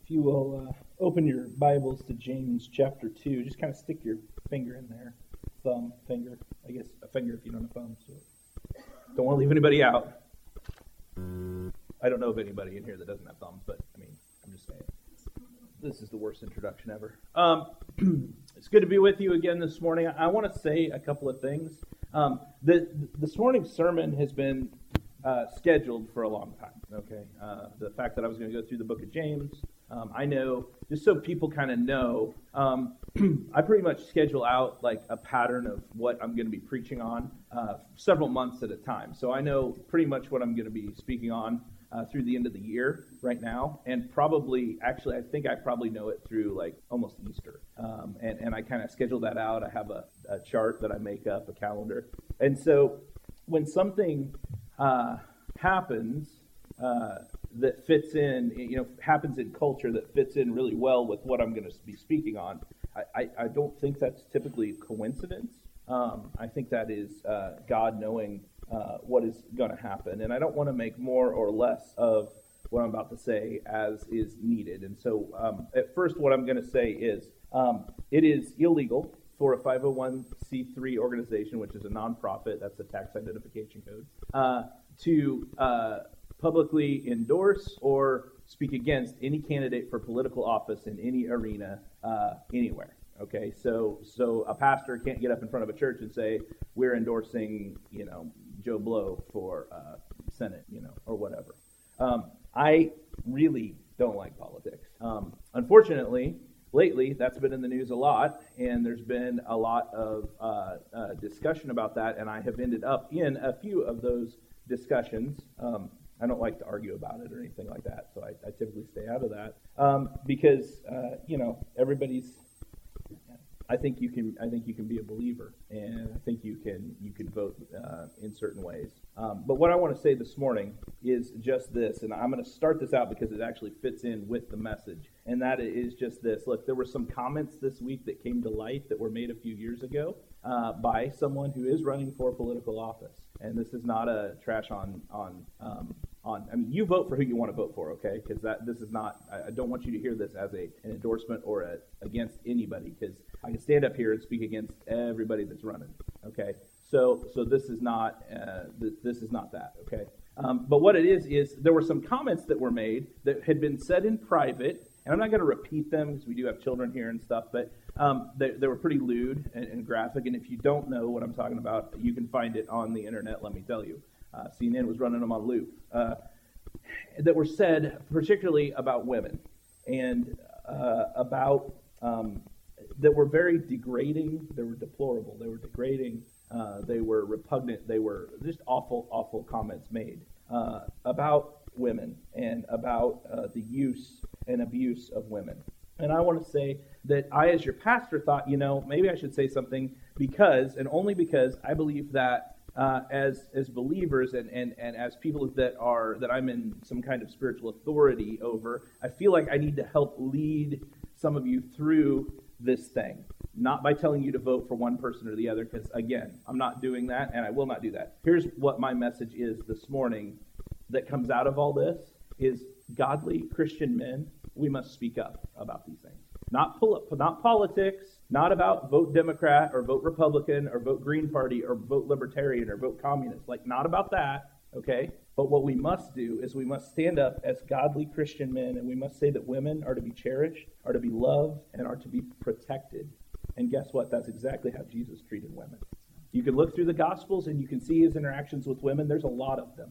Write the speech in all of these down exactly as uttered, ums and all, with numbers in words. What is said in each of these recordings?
If you will uh, open your Bibles to James chapter two, just kind of stick your finger in there. Thumb, finger. I guess a finger if you don't have thumbs. So don't want to leave anybody out. I don't know of anybody in here that doesn't have thumbs, but I mean, I'm just saying. This is the worst introduction ever. Um, it's good to be with you again this morning. I want to say a couple of things. Um, the, this morning's sermon has been uh, scheduled for a long time. Okay, uh, the fact that I was going to go through the book of James, um, I know, just so people kind of know, um, I pretty much schedule out like a pattern of what I'm going to be preaching on uh, several months at a time. So I know pretty much what I'm going to be speaking on uh, through the end of the year right now, and probably, actually, I think I probably know it through like almost Easter. Um, and, and I kind of schedule that out. I have a, a chart that I make up, a calendar. And so when something uh, happens, Uh, that fits in, you know, happens in culture that fits in really well with what I'm going to be speaking on. I, I, I don't think that's typically coincidence. Um, I think that is uh, God knowing uh, what is going to happen. And I don't want to make more or less of what I'm about to say as is needed. And so um, at first what I'm going to say is um, it is illegal for a five oh one c three organization, which is a nonprofit, that's the tax identification code, uh, to uh, publicly endorse or speak against any candidate for political office in any arena, uh, anywhere. Okay, so so a pastor can't get up in front of a church and say we're endorsing, you know, Joe Blow for uh, Senate, you know, or whatever. Um, I really don't like politics. Um, unfortunately, lately that's been in the news a lot, and there's been a lot of uh, uh, discussion about that, and I have ended up in a few of those discussions. Um, I don't like to argue about it or anything like that, so I, I typically stay out of that um, because uh, you know everybody's. I think you can. I think you can be a believer, and I think you can. You can vote uh, in certain ways. Um, but what I want to say this morning is just this, and I'm going to start this out because it actually fits in with the message, and that is just this. Look, there were some comments this week that came to light that were made a few years ago uh, by someone who is running for political office, and this is not a trash on on. Um, On, I mean, you vote for who you want to vote for, okay? Because that this is not. I, I don't want you to hear this as a an endorsement or a, against anybody. Because I can stand up here and speak against everybody that's running, okay? So so this is not uh, th- this is not that, okay? Um, but what it is is there were some comments that were made that had been said in private, and I'm not going to repeat them because we do have children here and stuff, but um, they, they were pretty lewd and, and graphic. And if you don't know what I'm talking about, you can find it on the internet. Let me tell you. Uh, C N N was running them on loop, uh, that were said particularly about women and uh, about, um, that were very degrading, they were deplorable, they were degrading, uh, they were repugnant, they were just awful, awful comments made uh, about women and about uh, the use and abuse of women. And I want to say that I, as your pastor, thought, you know, maybe I should say something because, and only because, I believe that Uh, as as believers and, and, and as people that are that I'm in some kind of spiritual authority over, I feel like I need to help lead some of you through this thing. Not by telling you to vote for one person or the other, because again, I'm not doing that and I will not do that. Here's what my message is this morning that comes out of all this is godly Christian men, we must speak up about these things. Not pull up, not politics, not about vote Democrat or vote Republican or vote Green Party or vote Libertarian or vote Communist. Like, not about that, okay? But what we must do is we must stand up as godly Christian men, and we must say that women are to be cherished, are to be loved, and are to be protected. And guess what? That's exactly how Jesus treated women. You can look through the Gospels and you can see his interactions with women. There's a lot of them.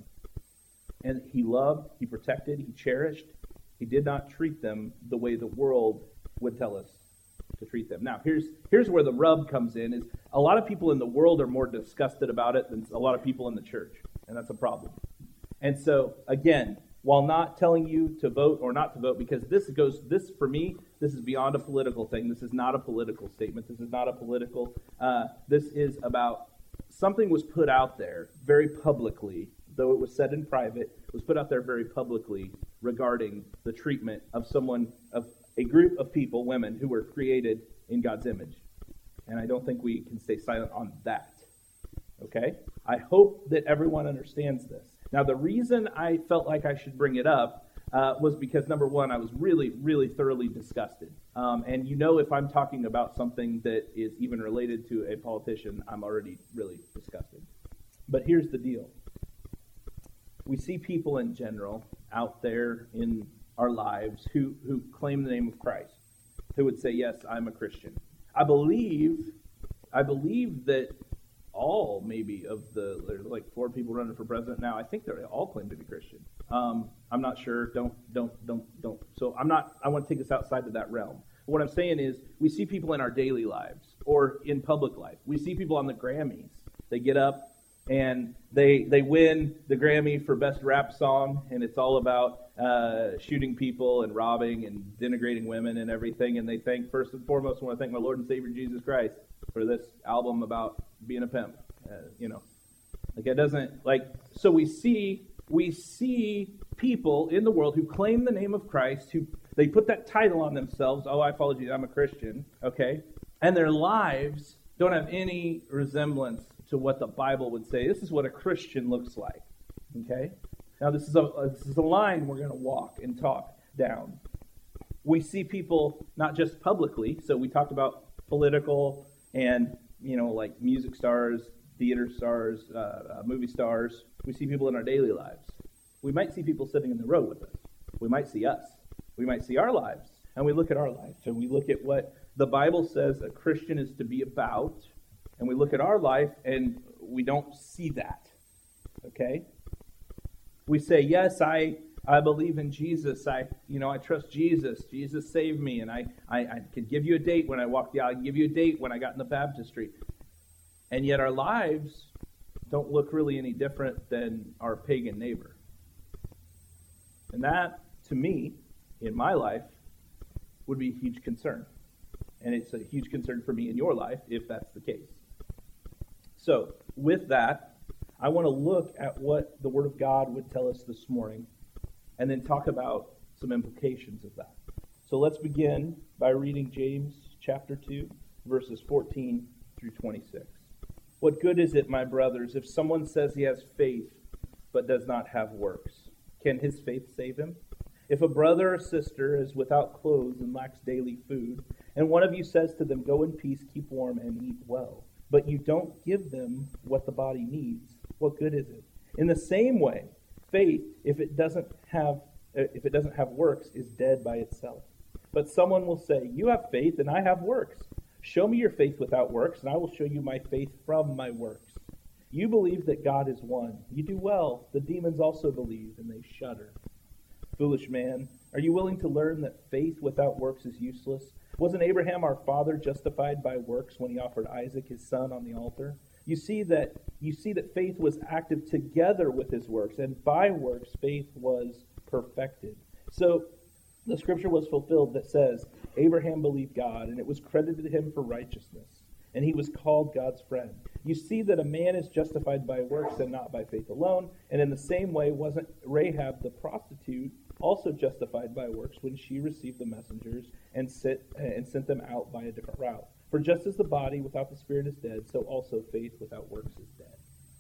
And he loved, he protected, he cherished. He did not treat them the way the world would tell us to treat them. Now, here's here's where the rub comes in, is a lot of people in the world are more disgusted about it than a lot of people in the church, and that's a problem. And so, again, while not telling you to vote or not to vote, because this goes, this for me, this is beyond a political thing. This is not a political statement. This is not a political, uh, this is about something was put out there very publicly, though it was said in private, was put out there very publicly regarding the treatment of someone, of a group of people, women, who were created in God's image. And I don't think we can stay silent on that. Okay? I hope that everyone understands this. Now, the reason I felt like I should bring it up uh, was because, number one, I was really, really thoroughly disgusted. Um, and you know if I'm talking about something that is even related to a politician, I'm already really disgusted. But here's the deal. We see people in general out there in our lives who, who claim the name of Christ, who would say, yes, I'm a Christian. I believe, I believe that all maybe of the, there's like four people running for president now, I think they all claim to be Christian. Um, I'm not sure. Don't, don't, don't, don't. So I'm not, I want to take this outside of that realm. What I'm saying is we see people in our daily lives or in public life. We see people on the Grammys. They get up and they they win the Grammy for Best Rap Song, and it's all about uh, shooting people and robbing and denigrating women and everything. And they thank, first and foremost, I want to thank my Lord and Savior Jesus Christ for this album about being a pimp. Uh, you know, like it doesn't like. So we see we see people in the world who claim the name of Christ, who they put that title on themselves. Oh, I follow Jesus. I'm a Christian. Okay, and their lives don't have any resemblance to what the Bible would say. This is what a Christian looks like. Okay? Now this is a this is a line we're going to walk and talk down. We see people not just publicly, so we talked about political and, you know, like music stars, theater stars, uh, uh, movie stars. We see people in our daily lives. We might see people sitting in the road with us. We might see us. We might see our lives. And we look at our life and we look at what the Bible says a Christian is to be about. And we look at our life and we don't see that, okay? We say, yes, I I believe in Jesus. I, you know, I trust Jesus. Jesus saved me, and I, I, I can give you a date when I walked the aisle. I can give you a date when I got in the baptistry. And yet our lives don't look really any different than our pagan neighbor. And that, to me, in my life, would be a huge concern. And it's a huge concern for me in your life if that's the case. So, with that, I want to look at what the Word of God would tell us this morning and then talk about some implications of that. So let's begin by reading James chapter two, verses fourteen through twenty-six. What good is it, my brothers, if someone says he has faith but does not have works? Can his faith save him? If a brother or sister is without clothes and lacks daily food, and one of you says to them, go in peace, keep warm, and eat well, but you don't give them what the body needs, what good is it? In the same way, faith, if it doesn't have if it doesn't have works, is dead by itself. But someone will say, you have faith and I have works. Show me your faith without works, and I will show you my faith from my works. You believe that God is one. You do well. The demons also believe, and they shudder. Foolish man, are you willing to learn that faith without works is useless? Wasn't Abraham our father justified by works when he offered Isaac his son on the altar? You see that you see that faith was active together with his works, and by works faith was perfected. So the scripture was fulfilled that says, Abraham believed God, and it was credited to him for righteousness, and he was called God's friend. You see that a man is justified by works and not by faith alone, and in the same way wasn't Rahab the prostitute also justified by works when she received the messengers and, sit, and sent them out by a different route? For just as the body without the spirit is dead, so also faith without works is dead.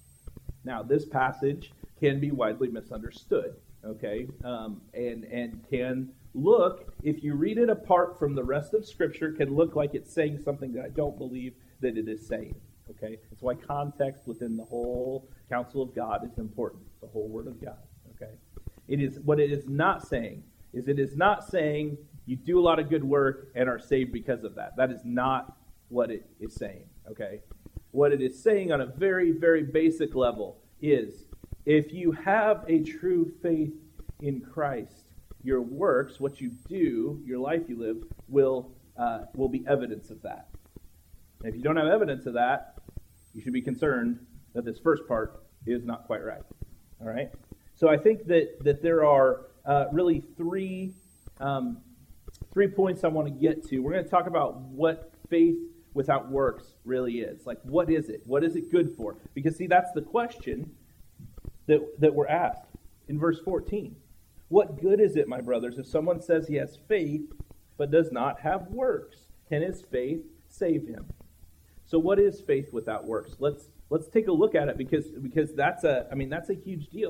Now, this passage can be widely misunderstood, okay, um, and and can look, if you read it apart from the rest of Scripture, can look like it's saying something that I don't believe that it is saying, okay? That's why context within the whole counsel of God is important, the whole Word of God, okay? It is what it is not saying is it is not saying you do a lot of good work and are saved because of that. That is not what it is saying, okay? What it is saying on a very, very basic level is if you have a true faith in Christ, your works, what you do, your life you live, will uh, will be evidence of that. And if you don't have evidence of that, you should be concerned that this first part is not quite right, all right? So I think that, that there are uh, really three um, three points I want to get to. We're going to talk about what faith without works really is. Like, what is it? What is it good for? Because, see, that's the question that that we're asked in verse fourteen. What good is it, my brothers, if someone says he has faith but does not have works? Can his faith save him? So what is faith without works? Let's let's take a look at it because because that's a I mean that's a huge deal.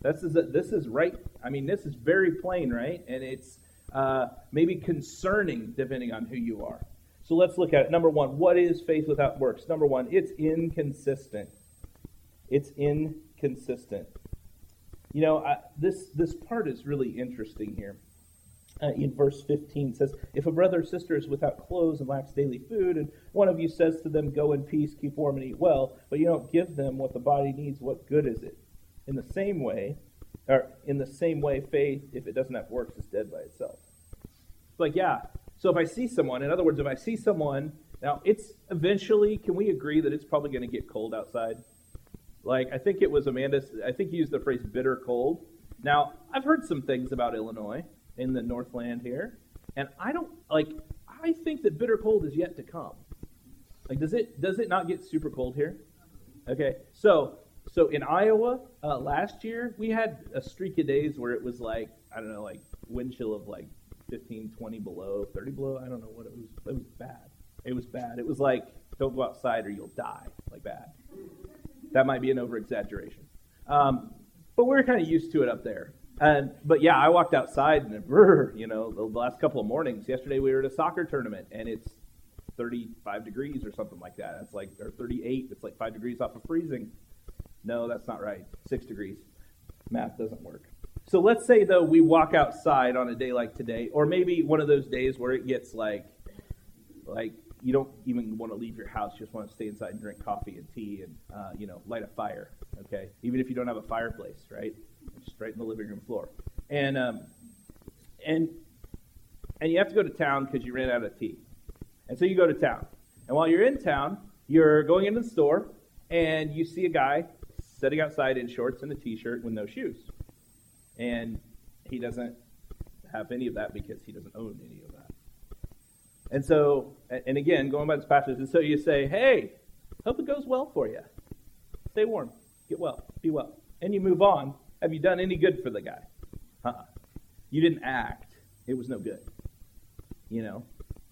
This is a, this is right. I mean, this is very plain, right? And it's uh, maybe concerning depending on who you are. So let's look at it. Number one, what is faith without works? Number one, it's inconsistent. It's inconsistent. You know, I, this this part is really interesting here. Uh, in verse fifteen it says, if a brother or sister is without clothes and lacks daily food, and one of you says to them, go in peace, keep warm and eat well, but you don't give them what the body needs, what good is it? In the same way, or in the same way, faith, if it doesn't have works, is dead by itself. Like, yeah. So if I see someone, in other words, if I see someone, now it's eventually, can we agree that it's probably going to get cold outside? Like, I think it was Amanda, I think he used the phrase bitter cold. Now, I've heard some things about Illinois in the Northland here, and I don't, like, I think that bitter cold is yet to come. Like, does it, does it not get super cold here? Okay, so, so in Iowa, uh, last year, we had a streak of days where it was like, I don't know, like, wind chill of like fifteen, twenty below, thirty below, I don't know what it was, it was bad. It was bad. It was like, don't go outside or you'll die, like bad. That might be an over-exaggeration. Um, but we're kind of used to it up there. And, but yeah, I walked outside and, brr, you know, the last couple of mornings, yesterday we were at a soccer tournament and it's thirty-five degrees or something like that. It's like, or thirty-eight, it's like five degrees off of freezing. No, that's not right. Six degrees. Math doesn't work. So let's say, though, we walk outside on a day like today, or maybe one of those days where it gets like, like you don't even want to leave your house, you just want to stay inside and drink coffee and tea and, uh, you know, light a fire, okay? Even if you don't have a fireplace, right? Just right in the living room floor. And, um, and, and you have to go to town because you ran out of tea. And so you go to town. And while you're in town, you're going into the store, and you see a guy sitting outside in shorts and a t-shirt with no shoes. And he doesn't have any of that because he doesn't own any of that. And so, and again, going by this passage, and so you say, hey, hope it goes well for you. Stay warm. Get well. Be well. And you move on. Have you done any good for the guy? Uh-uh. You didn't act. It was no good. You know?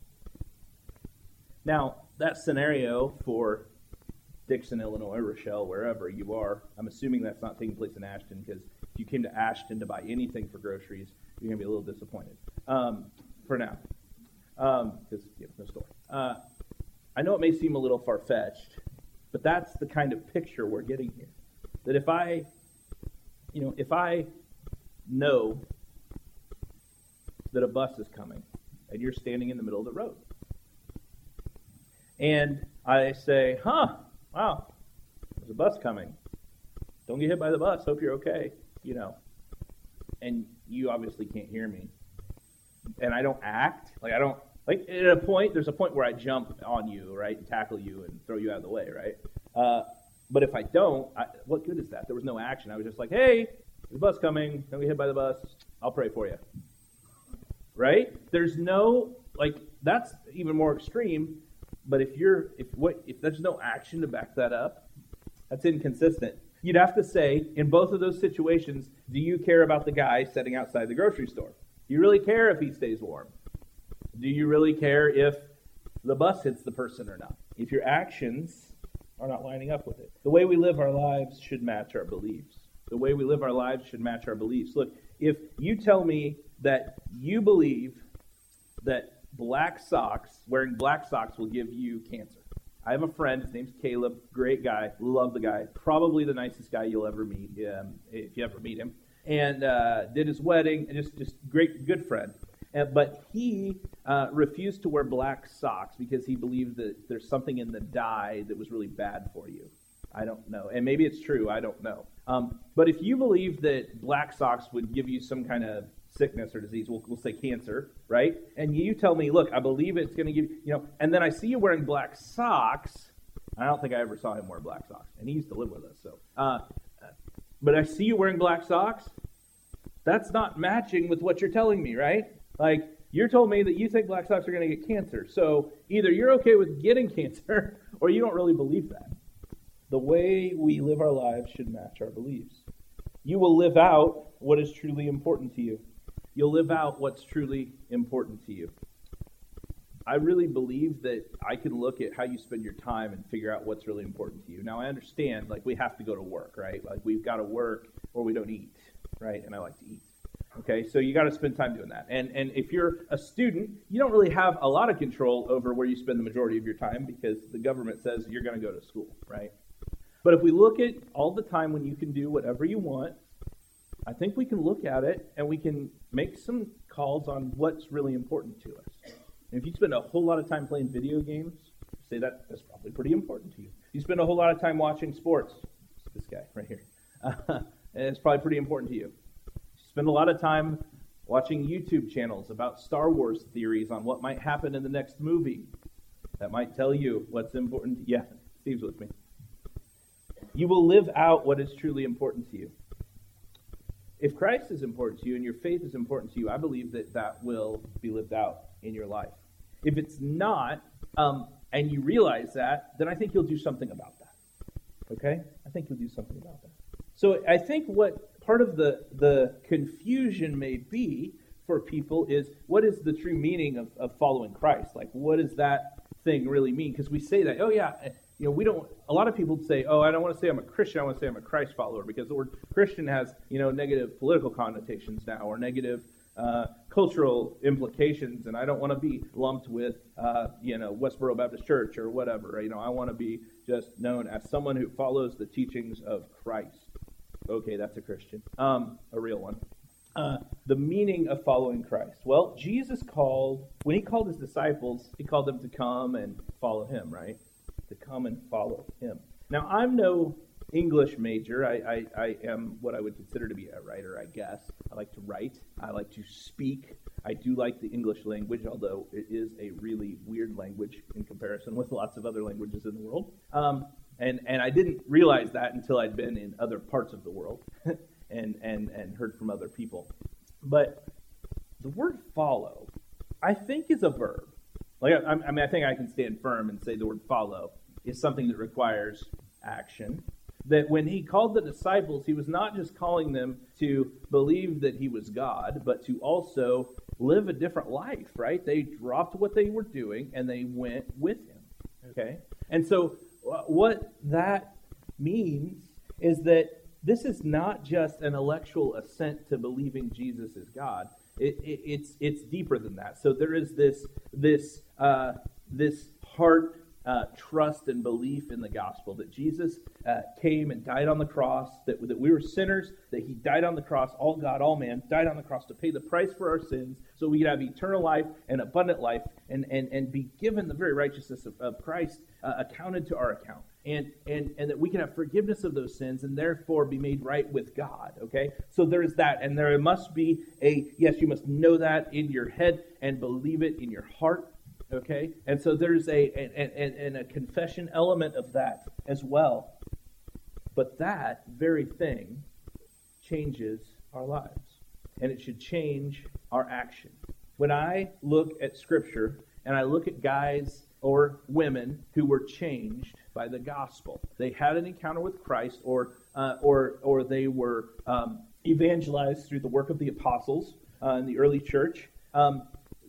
Now, that scenario for Dixon, Illinois, Rochelle, wherever you are, I'm assuming that's not taking place in Ashton, because if you came to Ashton to buy anything for groceries, you're going to be a little disappointed um, for now, because um, you have no store. Uh, I know it may seem a little far-fetched, but that's the kind of picture we're getting here. That if I, you know, if I know that a bus is coming, and you're standing in the middle of the road, and I say, huh, wow, there's a bus coming. Don't get hit by the bus. Hope you're okay, you know. And you obviously can't hear me. And I don't act. Like, I don't, like, at a point, there's a point where I jump on you, right, and tackle you and throw you out of the way, right? Uh, but if I don't, I, what good is that? There was no action. I was just like, hey, there's a bus coming. Don't get hit by the bus. I'll pray for you. Right? There's no, like, that's even more extreme. But if you're, if what, if there's no action to back that up, that's inconsistent. You'd have to say, in both of those situations, do you care about the guy sitting outside the grocery store? Do you really care if he stays warm? Do you really care if the bus hits the person or not? If your actions are not lining up with it. The way we live our lives should match our beliefs. The way we live our lives should match our beliefs. Look, if you tell me that you believe that black socks, wearing black socks will give you cancer. I have a friend, his name's Caleb, great guy, love the guy, probably the nicest guy you'll ever meet, um, if you ever meet him, and uh, did his wedding, and just, just great, good friend. And, but he uh, refused to wear black socks because he believed that there's something in the dye that was really bad for you. I don't know, and maybe it's true, I don't know. Um, but if you believe that black socks would give you some kind of sickness or disease, we'll, we'll say cancer, right? And you tell me, look, I believe it's going to give you, you know, and then I see you wearing black socks. I don't think I ever saw him wear black socks, and he used to live with us, so. Uh, but I see you wearing black socks. That's not matching with what you're telling me, right? Like, you're told me that you think black socks are going to get cancer, so either you're okay with getting cancer, or you don't really believe that. The way we live our lives should match our beliefs. You will live out what is truly important to you. You'll live out what's truly important to you. I really believe that I can look at how you spend your time and figure out what's really important to you. Now, I understand, like, we have to go to work, right? Like, we've got to work or we don't eat. right? And I like to eat. Okay, so you got to spend time doing that. And and if you're a student, you don't really have a lot of control over where you spend the majority of your time because the government says you're going to go to school, right? But if we look at all the time when you can do whatever you want, I think we can look at it and we can make some calls on what's really important to us. And if you spend a whole lot of time playing video games, say that that's probably pretty important to you. You spend a whole lot of time watching sports, this guy right here, uh, and it's probably pretty important to you. Spend a lot of time watching YouTube channels about Star Wars theories on what might happen in the next movie. That might tell you what's important. Yeah, Steve's with me. You will live out what is truly important to you. If Christ is important to you and your faith is important to you, I believe that that will be lived out in your life. If it's not, um, and you realize that, then I think you'll do something about that. Okay? I think you'll do something about that. So I think what part of the, the confusion may be for people is, what is the true meaning of, of following Christ? Like, what does that thing really mean? Because we say that, oh yeah, you know, we don't, a lot of people say, oh, I don't want to say I'm a Christian, I want to say I'm a Christ follower, because the word Christian has, you know, negative political connotations now, or negative uh, cultural implications, and I don't want to be lumped with, uh, you know, Westboro Baptist Church or whatever. You know, I want to be just known as someone who follows the teachings of Christ. Okay, that's a Christian, um, a real one. Uh, the meaning of following Christ. Well, Jesus called, when he called his disciples, he called them to come and follow him, right? To come and follow him. Now, I'm no English major. I, I, I am what I would consider to be a writer, I guess. I like to write. I like to speak. I do like the English language, although it is a really weird language in comparison with lots of other languages in the world. Um, and, and I didn't realize that until I'd been in other parts of the world and, and, and heard from other people. But the word follow, I think, is a verb. Like I, I mean, I think I can stand firm and say the word follow is something that requires action. That when he called the disciples, he was not just calling them to believe that he was God, but to also live a different life, right? They dropped what they were doing and they went with him, okay? And so uh, what that means is that this is not just an intellectual assent to believing Jesus is God. It, it, it's it's deeper than that. So there is this this uh, this heart uh, trust and belief in the gospel that Jesus uh, came and died on the cross. That that we were sinners. That he died on the cross, all God, all man, died on the cross to pay the price for our sins, so we could have eternal life and abundant life, and and and be given the very righteousness of, of Christ uh, accounted to our account. And, and and that we can have forgiveness of those sins and therefore be made right with God, okay? So there is that, and there must be a, yes, you must know that in your head and believe it in your heart, okay? And so there's a, a, a, a confession element of that as well. But that very thing changes our lives, and it should change our action. When I look at Scripture, and I look at guys or women who were changed by the gospel. They had an encounter with Christ, or uh, or or they were um, evangelized through the work of the apostles uh, in the early church. Um,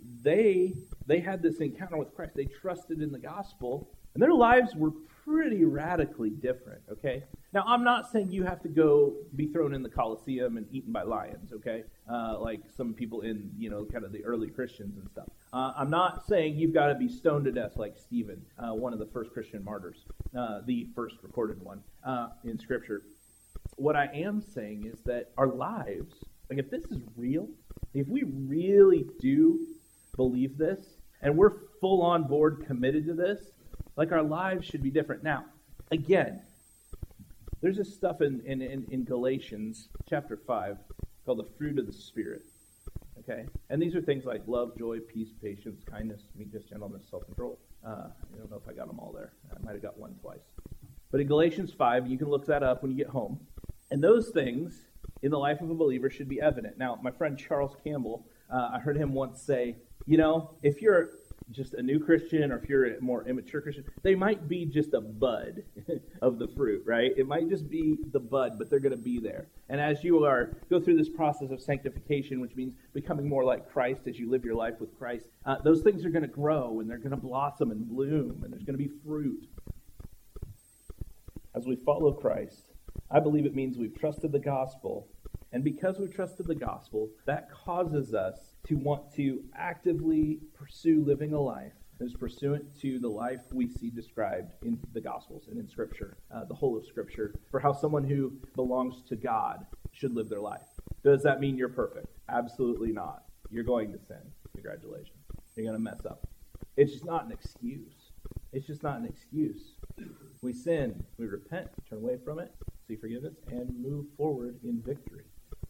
they they had this encounter with Christ. They trusted in the gospel, and their lives were pretty radically different, okay? Now, I'm not saying you have to go be thrown in the Colosseum and eaten by lions, okay? Uh, like some people in, you know, kind of the early Christians and stuff. Uh, I'm not saying you've got to be stoned to death like Stephen, uh, one of the first Christian martyrs, uh, the first recorded one uh, in Scripture. What I am saying is that our lives, like if this is real, if we really do believe this, and we're full on board committed to this, like our lives should be different. Now, again, there's this stuff in, in, in, in Galatians chapter five called the fruit of the Spirit. Okay? And these are things like love, joy, peace, patience, kindness, meekness, gentleness, self-control. Uh, I don't know if I got them all there. I might have got one twice. But in Galatians five, you can look that up when you get home. And those things in the life of a believer should be evident. Now, my friend Charles Campbell, uh, I heard him once say, you know, if you're just a new Christian, or if you're a more immature Christian, they might be just a bud of the fruit, right? It might just be the bud, but they're going to be there. And as you are go through this process of sanctification, which means becoming more like Christ as you live your life with Christ, uh, those things are going to grow, and they're going to blossom and bloom, and there's going to be fruit. As we follow Christ, I believe it means we've trusted the gospel, And because we trusted the gospel, that causes us to want to actively pursue living a life that is pursuant to the life we see described in the Gospels and in Scripture, uh, the whole of Scripture, for how someone who belongs to God should live their life. Does that mean you're perfect? Absolutely not. You're going to sin. Congratulations. You're going to mess up. It's just not an excuse. It's just not an excuse. We sin, we repent, turn away from it, seek forgiveness, and move forward in victory.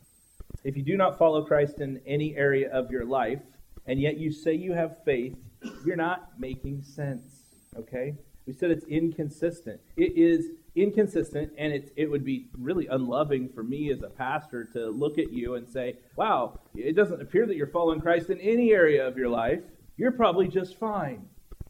If you do not follow Christ in any area of your life, and yet you say you have faith, you're not making sense, okay? We said it's inconsistent. It is inconsistent, and it's, it would be really unloving for me as a pastor to look at you and say, wow, it doesn't appear that you're following Christ in any area of your life. You're probably just fine,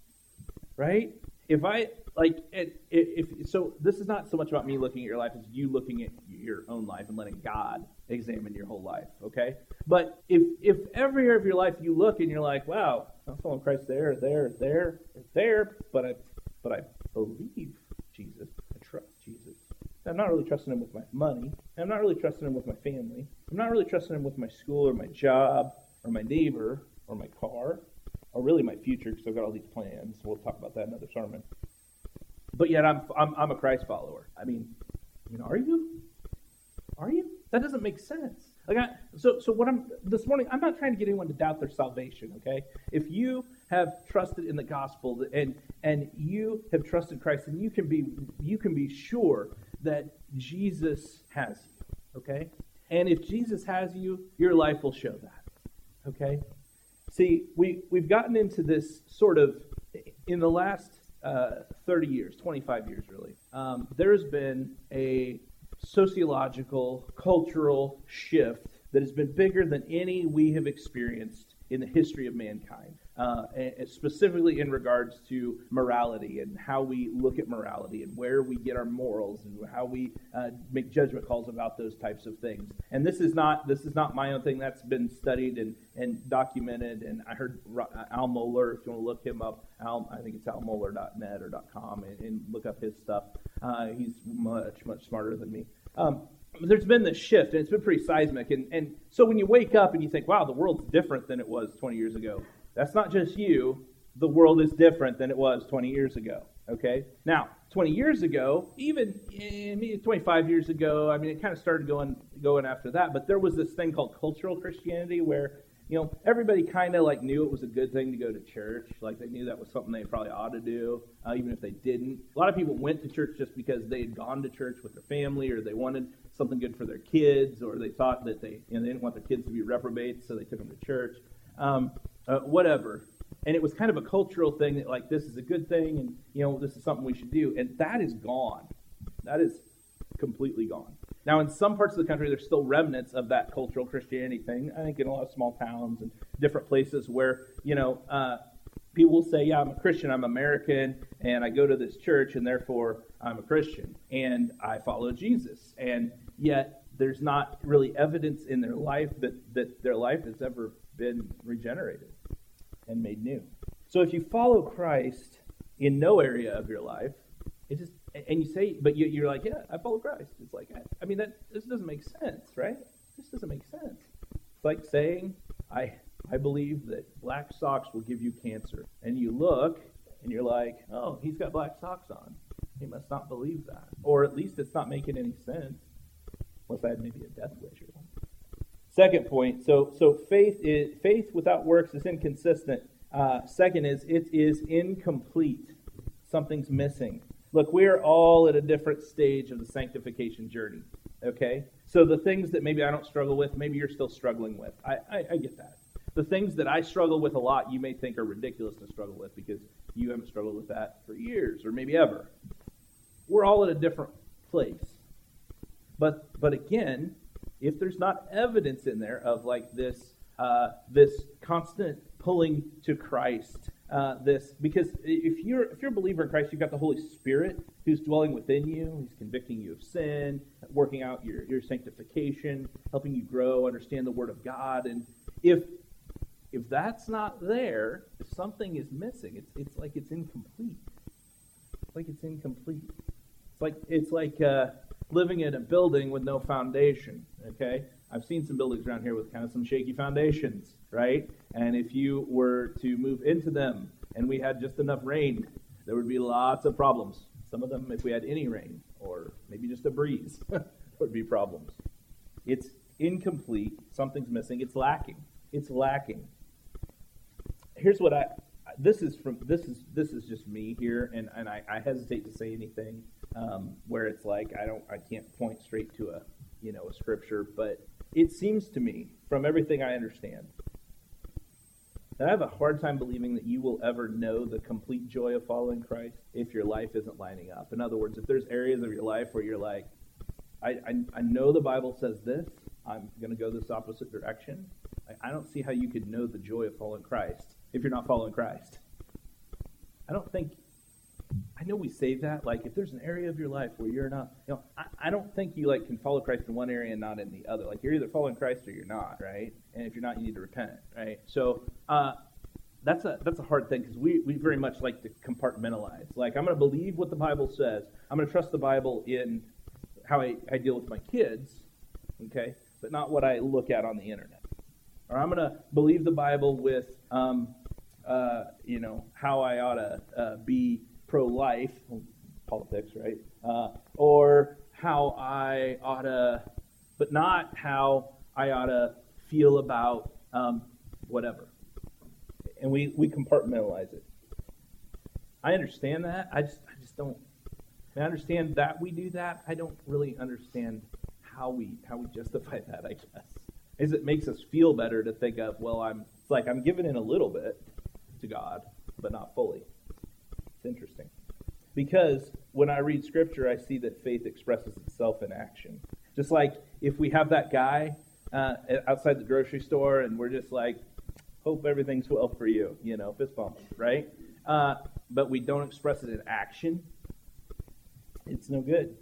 right? If I, like, if, if so this is not so much about me looking at your life as you looking at your own life and letting God examine your whole life, okay? But if if every area of your life you look and you're like, wow, I'm following Christ there, there, there, there, but I, but I believe Jesus, I trust Jesus. I'm not really trusting him with my money. I'm not really trusting him with my family. I'm not really trusting him with my school or my job or my neighbor or my car or really my future, because I've got all these plans. We'll talk about that in another sermon. But yet I'm I'm I'm a Christ follower. I mean, you know, are you? Are you? That doesn't make sense. Like I, so so what I'm this morning, I'm not trying to get anyone to doubt their salvation, okay? If you have trusted in the gospel and and you have trusted Christ, then you can be you can be sure that Jesus has you, okay? And if Jesus has you, your life will show that. Okay? See, we we've gotten into this sort of in the last uh, thirty years, twenty-five years really. Um, there's been a sociological, cultural shift that has been bigger than any we have experienced in the history of mankind, uh, and specifically in regards to morality and how we look at morality and where we get our morals and how we uh, make judgment calls about those types of things. And this is not this is not my own thing. That's been studied and, and documented. And I heard Al Mohler, if you want to look him up, Al, I think it's al mohler dot net or .com, and, and look up his stuff. Uh, he's much, much smarter than me. Um, There's been this shift, and it's been pretty seismic. And, and so when you wake up and you think, wow, the world's different than it was twenty years ago, that's not just you. The world is different than it was twenty years ago, okay? Now, twenty years ago, even maybe twenty-five years ago, I mean, it kind of started going going after that, but there was this thing called cultural Christianity where, you know, everybody kind of like knew it was a good thing to go to church. Like they knew that was something they probably ought to do, uh, even if they didn't. A lot of people went to church just because they had gone to church with their family, or they wanted something good for their kids, or they thought that they, you know, they didn't want their kids to be reprobates, so they took them to church. Um, uh, whatever. And it was kind of a cultural thing that like this is a good thing, and you know this is something we should do. And that is gone. That is completely gone. Now, in some parts of the country, there's still remnants of that cultural Christianity thing. I think in a lot of small towns and different places where, you know, uh, people will say, yeah, I'm a Christian, I'm American, and I go to this church, and therefore I'm a Christian, and I follow Jesus. And yet, there's not really evidence in their life that, that their life has ever been regenerated and made new. So if you follow Christ in no area of your life, it just and you say, but you, you're like, yeah, I follow Christ. It's like, I, I mean, that this doesn't make sense, right? This doesn't make sense. It's like saying, I I believe that black socks will give you cancer. And you look, and you're like, oh, he's got black socks on. He must not believe that. Or at least it's not making any sense. Unless I had maybe a death wish or something. Second point, so so faith is faith without works is inconsistent. Uh, second is it is incomplete. Something's missing. Look, we're all at a different stage of the sanctification journey, okay? So the things that maybe I don't struggle with, maybe you're still struggling with. I, I, I get that. The things that I struggle with a lot, you may think are ridiculous to struggle with because you haven't struggled with that for years or maybe ever. We're all at a different place. But but again, if there's not evidence in there of like this uh, this constant pulling to Christ, Uh, this because if you're if you're a believer in Christ, you've got the Holy Spirit who's dwelling within you. He's convicting you of sin, working out your, your sanctification, helping you grow, understand the Word of God. And if if that's not there, if something is missing, it's it's like it's incomplete. It's like it's incomplete. It's like it's like uh, living in a building with no foundation. Okay, I've seen some buildings around here with kind of some shaky foundations, right? And if you were to move into them and we had just enough rain, there would be lots of problems. Some of them, if we had any rain, or maybe just a breeze, there would be problems. It's incomplete. Something's missing. It's lacking. It's lacking. Here's what I. This is from. This is this is just me here, and, and I, I hesitate to say anything um, where it's like I don't. I can't point straight to a you know a scripture, but it seems to me, from everything I understand, that I have a hard time believing that you will ever know the complete joy of following Christ if your life isn't lining up. In other words, if there's areas of your life where you're like, I, I, I know the Bible says this, I'm going to go this opposite direction. I, I don't see how you could know the joy of following Christ if you're not following Christ. I don't think, I know we say that, like if there's an area of your life where you're not, you know, I, I don't think you like can follow Christ in one area and not in the other. Like you're either following Christ or you're not, right? And if you're not, you need to repent, right? So uh, that's a that's a hard thing because we, we very much like to compartmentalize. Like I'm going to believe what the Bible says. I'm going to trust the Bible in how I, I deal with my kids, okay, but not what I look at on the internet. Or I'm going to believe the Bible with, um, uh, you know, how I ought to uh, be pro-life, politics, right? Uh, or how I ought to, but not how I ought to feel about um, whatever. And we, we compartmentalize it. I understand that. I just I just don't. I understand that we do that. I don't really understand how we how we justify that. I guess is it makes us feel better to think of well, I'm it's like I'm giving in a little bit to God, but not fully. It's interesting. Because when I read Scripture, I see that faith expresses itself in action. Just like if we have that guy uh, outside the grocery store and we're just like, hope everything's well for you, you know, fist bump, right? Uh, but we don't express it in action, it's no good.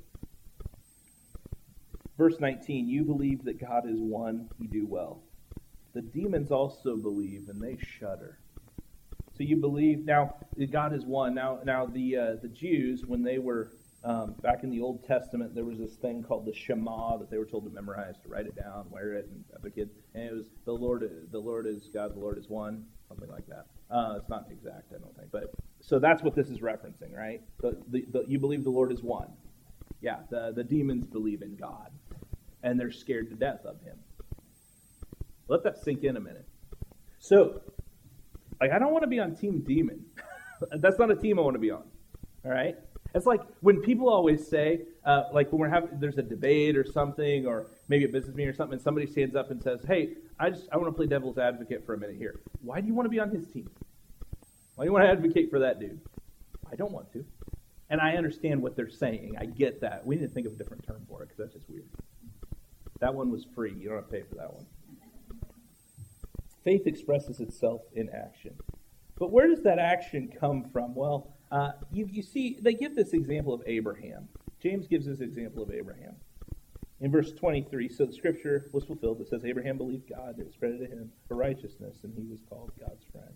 Verse nineteen, you believe that God is one, you do well. The demons also believe and they shudder. So you believe now God is one. Now, now the uh, the Jews, when they were um, back in the Old Testament, there was this thing called the Shema that they were told to memorize, to write it down, wear it, and have a kid. And it was the Lord. The Lord is God. The Lord is one. Something like that. Uh, it's not exact, I don't think. But so that's what this is referencing, right? The, the, the, you believe the Lord is one. Yeah. The the demons believe in God, and they're scared to death of Him. Let that sink in a minute. So. Like, I don't want to be on Team Demon. That's not a team I want to be on. All right? It's like when people always say, uh, like when we're having, there's a debate or something, or maybe a business meeting or something, and somebody stands up and says, hey, I just I want to play devil's advocate for a minute here. Why do you want to be on his team? Why do you want to advocate for that dude? I don't want to. And I understand what they're saying. I get that. We need to think of a different term for it because that's just weird. That one was free. You don't have to pay for that one. Faith expresses itself in action. But where does that action come from? Well, uh, you, you see, they give this example of Abraham. James gives this example of Abraham. In verse twenty-three, so the scripture was fulfilled. It says, Abraham believed God, it was credited to him for righteousness, and he was called God's friend.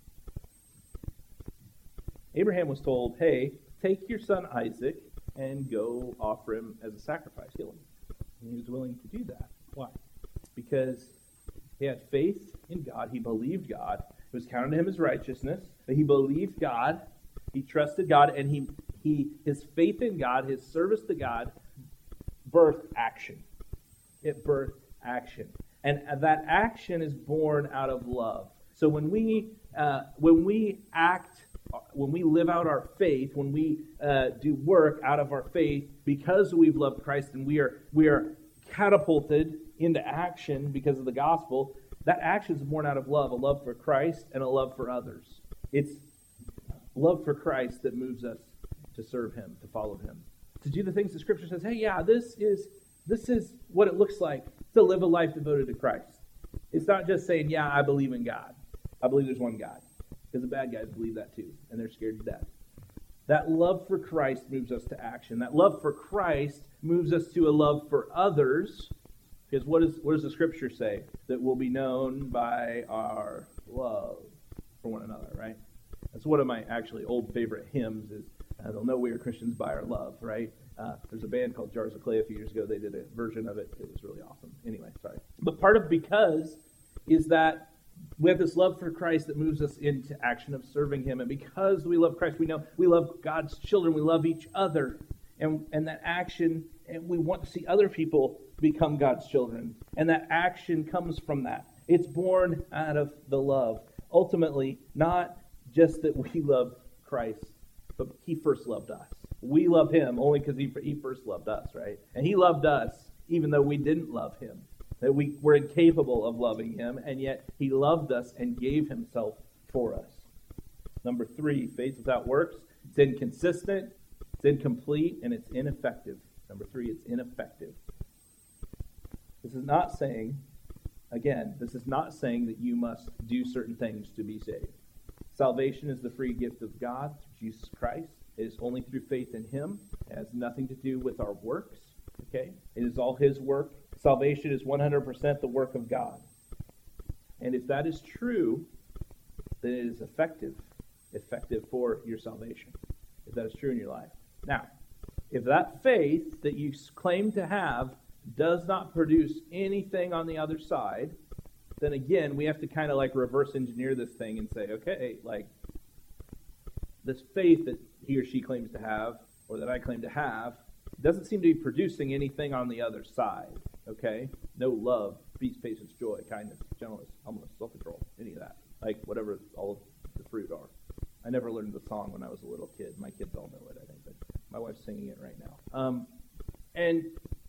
Abraham was told, hey, take your son Isaac and go offer him as a sacrifice, kill him. And he was willing to do that. Why? Because he had faith in God. He believed God. It was counted to him as righteousness. But he believed God. He trusted God. And he, he his faith in God, his service to God, birthed action. It birthed action. And that action is born out of love. So when we uh, when we act, when we live out our faith, when we uh, do work out of our faith because we've loved Christ and we are we are catapulted into action because of the gospel, that action is born out of love, a love for Christ and a love for others. It's love for Christ that moves us to serve him, to follow him, to do the things the scripture says, hey, yeah, this is this is what it looks like to live a life devoted to Christ. It's not just saying, yeah, I believe in God. I believe there's one God. Because the bad guys believe that too, and they're scared to death. That love for Christ moves us to action. That love for Christ moves us to a love for others. Because what, is, what does the scripture say? That we'll be known by our love for one another, right? That's one of my actually old favorite hymns is, uh, they'll know we are Christians by our love, right? Uh, there's a band called Jars of Clay a few years ago. They did a version of it. It was really awesome. Anyway, sorry. But part of because is that we have this love for Christ that moves us into action of serving him. And because we love Christ, we know we love God's children. We love each other. And, and that action, and we want to see other people become God's children. And that action comes from that. It's born out of the love. Ultimately, not just that we love Christ, but he first loved us. We love him only because he, he first loved us, right? And he loved us even though we didn't love him. That we were incapable of loving him, and yet he loved us and gave himself for us. Number three, faith without works. It's inconsistent, it's incomplete, and it's ineffective. Number three, it's ineffective. This is not saying, again, this is not saying that you must do certain things to be saved. Salvation is the free gift of God through Jesus Christ. It is only through faith in him. It has nothing to do with our works. Okay? It is all his work. Salvation is one hundred percent the work of God. And if that is true, then it is effective. Effective for your salvation. If that is true in your life. Now, if that faith that you claim to have does not produce anything on the other side, then again, we have to kind of like reverse engineer this thing and say, okay, like, this faith that he or she claims to have, or that I claim to have, doesn't seem to be producing anything on the other side, okay? No love, peace, patience, joy, kindness, gentleness, humbleness, self-control, any of that. Like, whatever all of the fruit are. I never learned the song when I was a little kid. My kids all know it, I think, but my wife's singing it right now. Um, and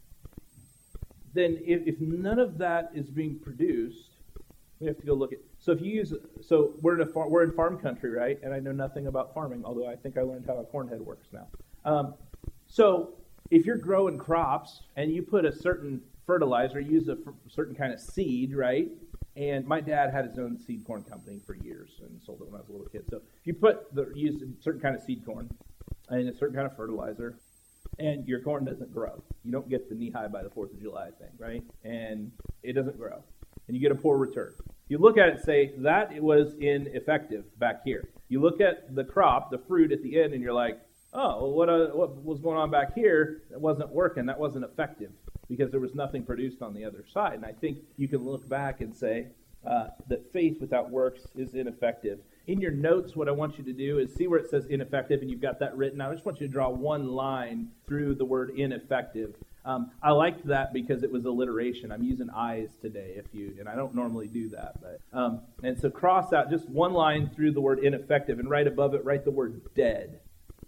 then if, if none of that is being produced, we have to go look at. So if you use, so we're in a far, we're in farm country, right? And I know nothing about farming, although I think I learned how a corn head works now. Um, so if you're growing crops and you put a certain fertilizer, use a f- certain kind of seed, right? And my dad had his own seed corn company for years and sold it when I was a little kid. So if you put the use a certain kind of seed corn and a certain kind of fertilizer, and your corn doesn't grow, you don't get the knee high by the Fourth of July thing, right? And it doesn't grow, and you get a poor return. You look at it and say, that it was ineffective back here. You look at the crop, the fruit at the end, and you're like, oh, well, what, uh, what was going on back here? That wasn't working. That wasn't effective because there was nothing produced on the other side. And I think you can look back and say uh, that faith without works is ineffective. In your notes, what I want you to do is see where it says ineffective, and you've got that written out. I just want you to draw one line through the word ineffective. Um, I liked that because it was alliteration. I'm using eyes today, if you, and I don't normally do that. But um, and so cross out just one line through the word ineffective, and right above it, write the word dead.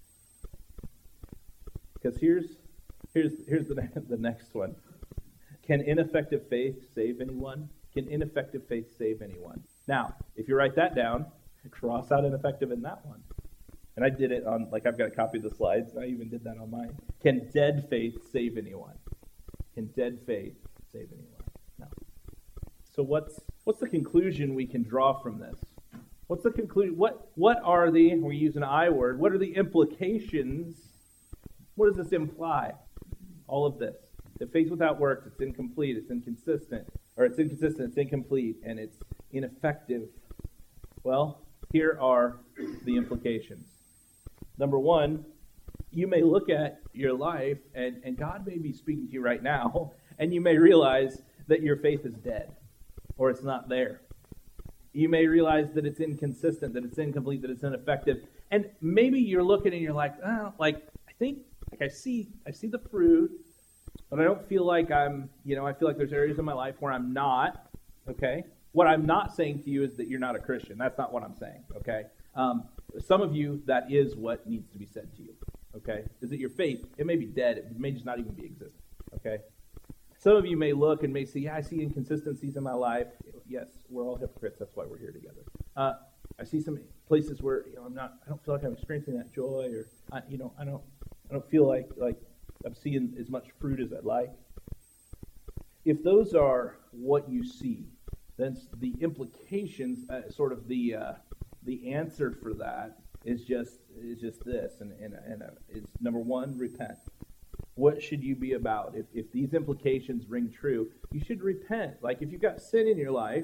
Because here's here's here's the the next one. Can ineffective faith save anyone? Can ineffective faith save anyone? Now, if you write that down, cross out ineffective in that one. And I did it on, like I've got a copy of the slides. I even did that on mine. Can dead faith save anyone? Can dead faith save anyone? No. So what's what's the conclusion we can draw from this? What's the conclusion? What what are the, we use an I word, what are the implications? What does this imply? All of this. That faith without works, it's incomplete, it's inconsistent, or it's inconsistent, it's incomplete, and it's ineffective. Well, here are the implications. Number one, you may look at your life, and, and God may be speaking to you right now, and you may realize that your faith is dead, or it's not there. You may realize that it's inconsistent, that it's incomplete, that it's ineffective. And maybe you're looking and you're like, oh, like, I think, like I see, I see the fruit, but I don't feel like I'm, you know, I feel like there's areas in my life where I'm not, okay? What I'm not saying to you is that you're not a Christian. That's not what I'm saying, okay? Um, some of you, that is what needs to be said to you, okay? Is that your faith, it may be dead. It may just not even be existent, okay? Some of you may look and may say, yeah, I see inconsistencies in my life. Yes, we're all hypocrites. That's why we're here together. Uh, I see some places where, you know, I'm not, I don't feel like I'm experiencing that joy, or, I, you know, I don't, I don't feel like, like I'm seeing as much fruit as I'd like. If those are what you see, then the implications, uh, sort of the uh, the answer for that is just is just this, and and, and uh, is number one, repent. What should you be about? If if these implications ring true, you should repent. Like if you've got sin in your life,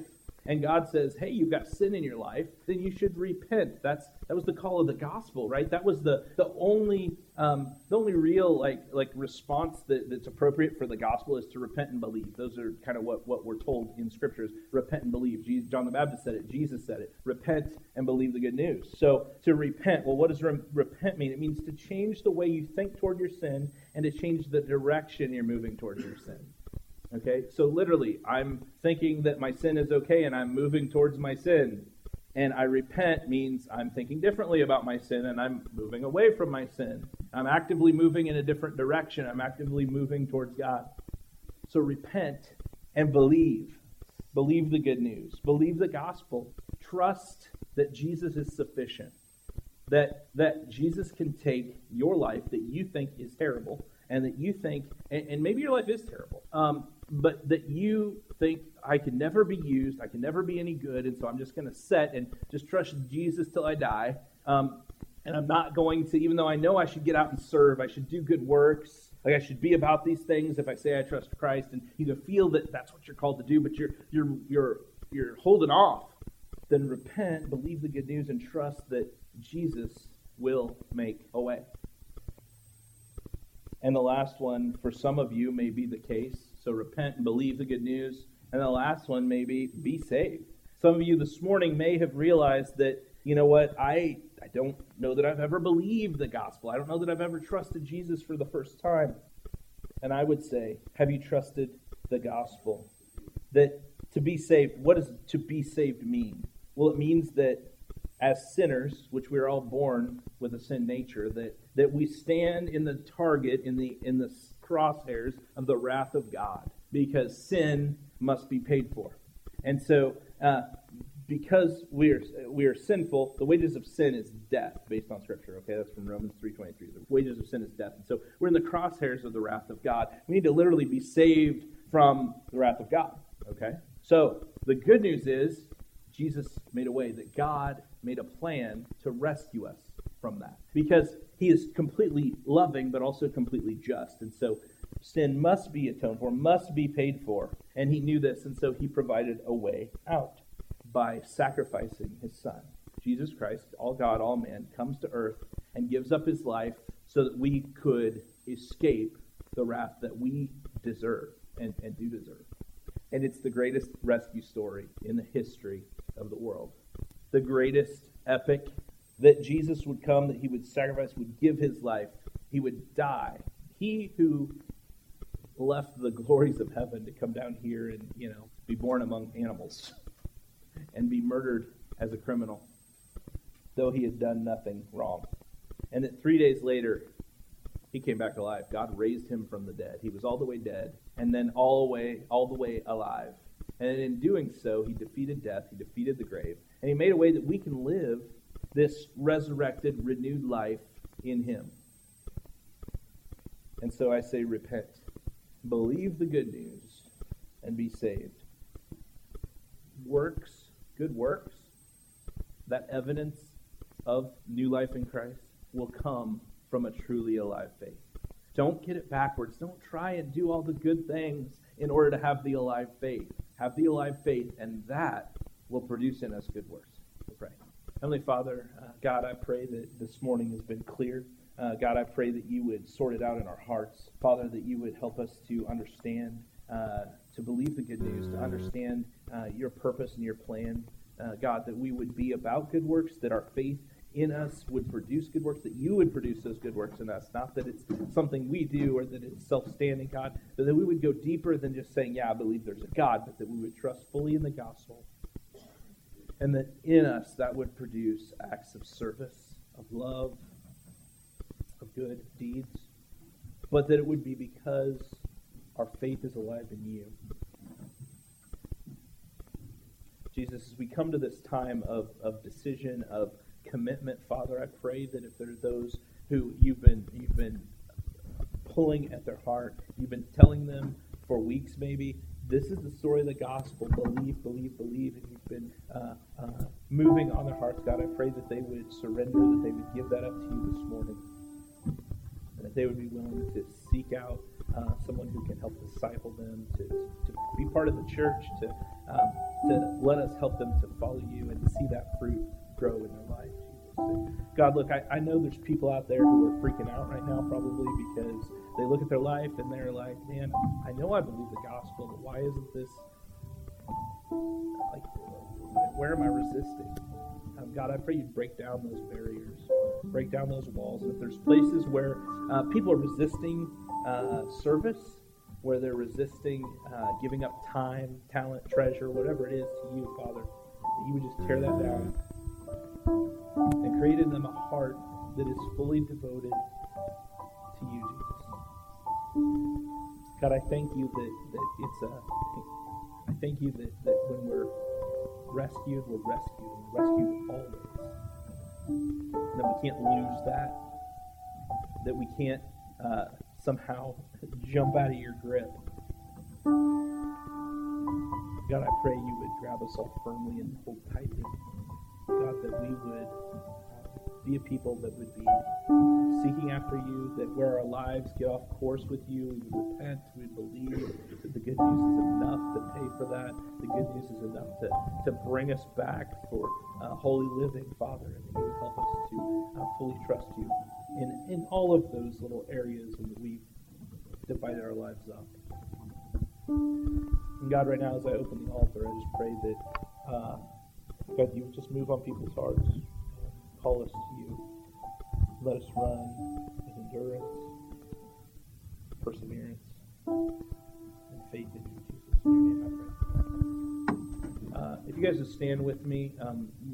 and God says, hey, you've got sin in your life, then you should repent. That's that was the call of the gospel, right? That was the the only um, the only real like like response that, that's appropriate for the gospel is to repent and believe. Those are kind of what, what we're told in scriptures. Repent and believe. Jesus, John the Baptist said it. Jesus said it. Repent and believe the good news. So to repent, well, what does re- repent mean? It means to change the way you think toward your sin and to change the direction you're moving towards your sin. Okay, so literally, I'm thinking that my sin is okay and I'm moving towards my sin. And I repent means I'm thinking differently about my sin and I'm moving away from my sin. I'm actively moving in a different direction. I'm actively moving towards God. So repent and believe. Believe the good news. Believe the gospel. Trust that Jesus is sufficient. That, that Jesus can take your life that you think is terrible and that you think, and, and maybe your life is terrible, um, but that you think, I can never be used, I can never be any good, and so I'm just going to set and just trust Jesus till I die, um, and I'm not going to, even though I know I should get out and serve, I should do good works, like I should be about these things if I say I trust Christ, and you can feel that that's what you're called to do, but you're you're you're you're holding off, then repent, believe the good news, and trust that Jesus will make a way. And the last one, for some of you, may be the case. So repent and believe the good news. And the last one may be, be saved. Some of you this morning may have realized that, you know what, I, I don't know that I've ever believed the gospel. I don't know that I've ever trusted Jesus for the first time. And I would say, have you trusted the gospel? That to be saved, what does to be saved mean? Well, it means that as sinners, which we are all born with a sin nature, that, that we stand in the target, in the in the crosshairs of the wrath of God, because sin must be paid for. And so, uh, because we are we are sinful, the wages of sin is death, based on Scripture. Okay, that's from Romans three twenty-three. The wages of sin is death. And so we're in the crosshairs of the wrath of God. We need to literally be saved from the wrath of God. Okay, so the good news is Jesus made a way, that God made a plan to rescue us from that. Because he is completely loving, but also completely just. And so sin must be atoned for, must be paid for. And he knew this, and so he provided a way out by sacrificing his son. Jesus Christ, all God, all man, comes to earth and gives up his life so that we could escape the wrath that we deserve and, and do deserve. And it's the greatest rescue story in the history of the world. The greatest epic that Jesus would come, that he would sacrifice, would give his life, he would die. He who left the glories of heaven to come down here and, you know, be born among animals and be murdered as a criminal, though he had done nothing wrong. And that three days later, he came back alive. God raised him from the dead. He was all the way dead, and then all the way, all the way alive. And in doing so, he defeated death, he defeated the grave, and he made a way that we can live this resurrected, renewed life in him. And so I say, repent, believe the good news, and be saved. Works, good works, that evidence of new life in Christ will come from a truly alive faith. Don't get it backwards. Don't try and do all the good things in order to have the alive faith. Have the alive faith, and that will produce in us good works. We'll pray. Heavenly Father, uh, God, I pray that this morning has been clear. Uh, God, I pray that you would sort it out in our hearts. Father, that you would help us to understand, uh, to believe the good news, to understand uh, your purpose and your plan. Uh, God, that we would be about good works, that our faith in us would produce good works, that you would produce those good works in us. Not that it's something we do or that it's self-standing, God, but that we would go deeper than just saying, yeah, I believe there's a God, but that we would trust fully in the gospel. And that in us, that would produce acts of service, of love, of good deeds, but that it would be because our faith is alive in you. Jesus, as we come to this time of, of decision, of commitment, Father, I pray that if there's those who you've been you've been pulling at their heart, you've been telling them for weeks maybe, this is the story of the gospel, believe, believe, believe, and you've been uh, uh, moving on their hearts, God, I pray that they would surrender, that they would give that up to you this morning, and that they would be willing to seek out uh, someone who can help disciple them, to, to, to be part of the church, to um, to let us help them to follow you and to see that fruit grow in their life, Jesus. God, look, I, I know there's people out there who are freaking out right now probably because they look at their life and they're like, man, I know I believe the gospel, but why isn't this, like, where am I resisting? Um, God, I pray you break down those barriers, break down those walls. And if there's places where uh, people are resisting uh, service, where they're resisting uh, giving up time, talent, treasure, whatever it is to you, Father, that you would just tear that down and create in them a heart that is fully devoted to you, Jesus. God, I thank you that, that it's a, I thank you that, that when we're rescued, we're rescued, and we're rescued always. And that we can't lose that, that we can't uh, somehow jump out of your grip. God, I pray you would grab us all firmly and hold tightly. God, that we would be a people that would be seeking after you, that where our lives get off course with you, we would repent, we would believe that the good news is enough to pay for that. The good news is enough to, to bring us back for uh, holy living, Father, and that you would help us to uh, fully trust you in, in all of those little areas in that we've divided our lives up. And God, right now, as I open the altar, I just pray that, uh, God, you would just move on people's hearts. Call us to you. Let us run with endurance, perseverance, and faith in you, Jesus. In your name I pray. Uh, if you guys would stand with me, um,